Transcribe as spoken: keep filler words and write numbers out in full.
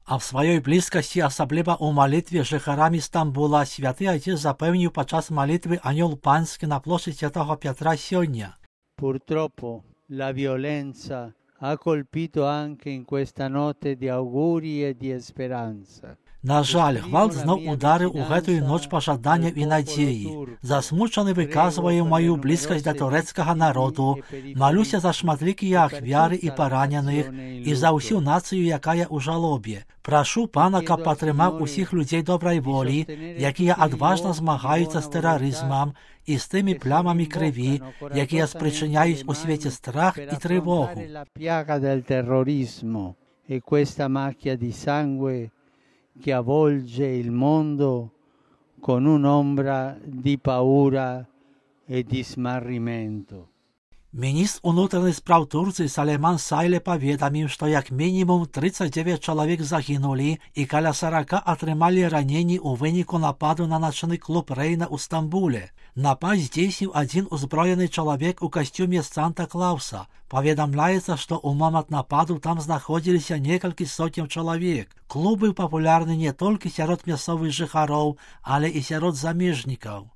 А в своей близкости, особливо у молитві жихарами Стамбула, святий отець запевнив під час молитви Аньол Панський на площі Святого Петра сьогодні. Purtroppo la violenza ha colpito anche in questa notte di auguri e di speranza. На жаль, гвалт знов ударив у гэтую ноч пожаданням і надії. Засмучений виказую мою близькість до турецького народу, молюся за шматлікі ахвяри і поранених, і за усю націю, яка є у жалобі. Прошу пана, каб підтримав усіх людей доброї волі, які відважно змагаються з тероризмом і з тими плямами крові, які спричиняють у світі страх і тривогу. Che avvolge il mondo con un'ombra di paura e di smarrimento. Міністр внутрішніх справ Турції Салейман Сайле повідомив, що як мінімум тридцять дев'ять чоловік загинули і каля сорок отримали ранені у виніку нападу на ночний клуб Рейна у Стамбулі. Напад здійснив один озброєний чоловік у костюмі Санта-Клауса. Повідомляється, що у момент нападу там знаходилися кілька сотень чоловік. Клуб був популярний не тільки серед місцевих жихарів, але і серед заміжників.